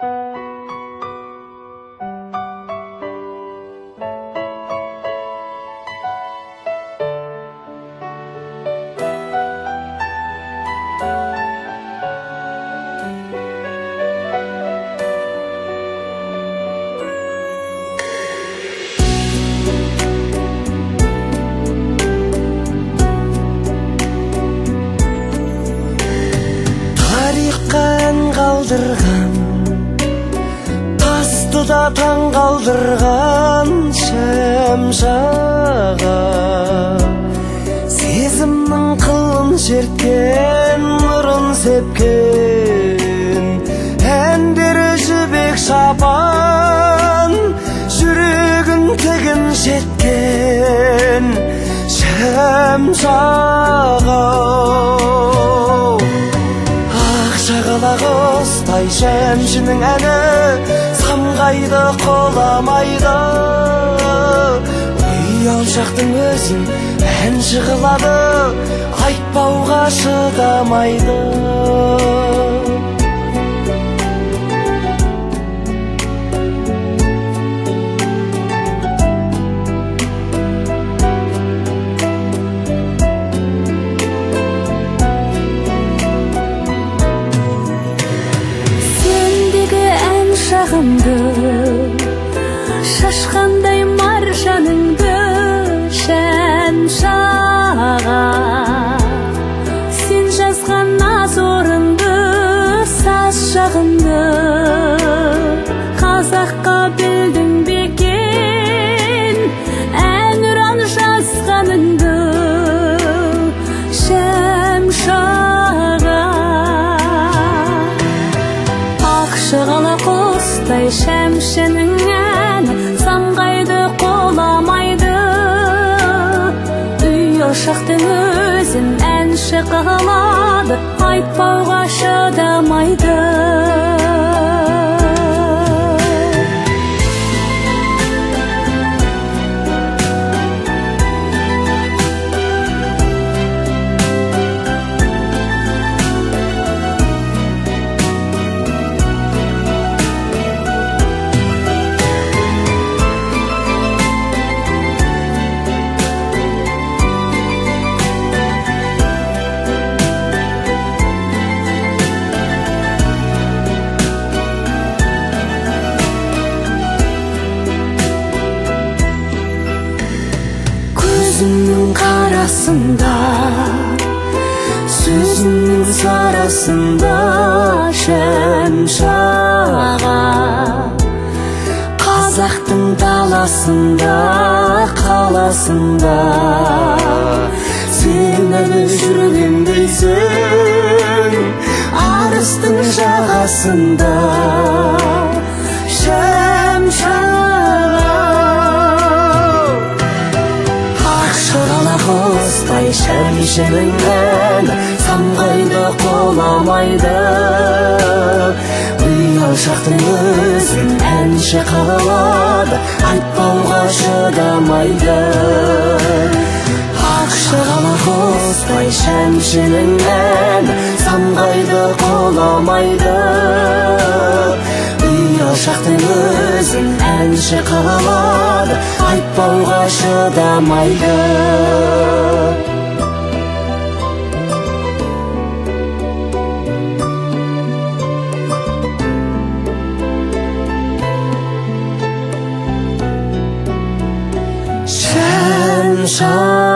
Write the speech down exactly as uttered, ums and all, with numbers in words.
қалдырған, тасты да таң қалдырған шам жаға, сезімнің қылын шерткен, нұрын сепкен, әндері жібек шапан, жүрегін тігін жеткен шам жаға. Шағала құстай шәмшінің әні самғайды, қоламайды. Ұялшақтың өзін әнші қылады, айтпауға шыдамайды. Шашқандай маржаныңды шәм шаға, сен жазған наз орынды саз жағынды, қазаққа білдің бекен әнұран жазғаныңды шәм шаға. Ақ шағала құстай шәмшінің әні самғайды, қоламайды. Ұялшақтың өзін әнші қылады, айтпауға шыдамайды. Көзіңнің қарасында, сөзіңнің сарасында шәм шаға, қазақтың даласында, қаласында сен әлі жүргендейсің, арыстың жағасында шәм шаға. Құстай шәмшінің әні самғайды, қоламайды. Ұялшақтың өзін әнші қылады, айтпауға шыдамайды. Ақ шағала құстай шәмшінің әні самғайды, қоламайды. Ұялшақтың өзін әнші қылады, айтпауға шыдамайды. Шәм шаға.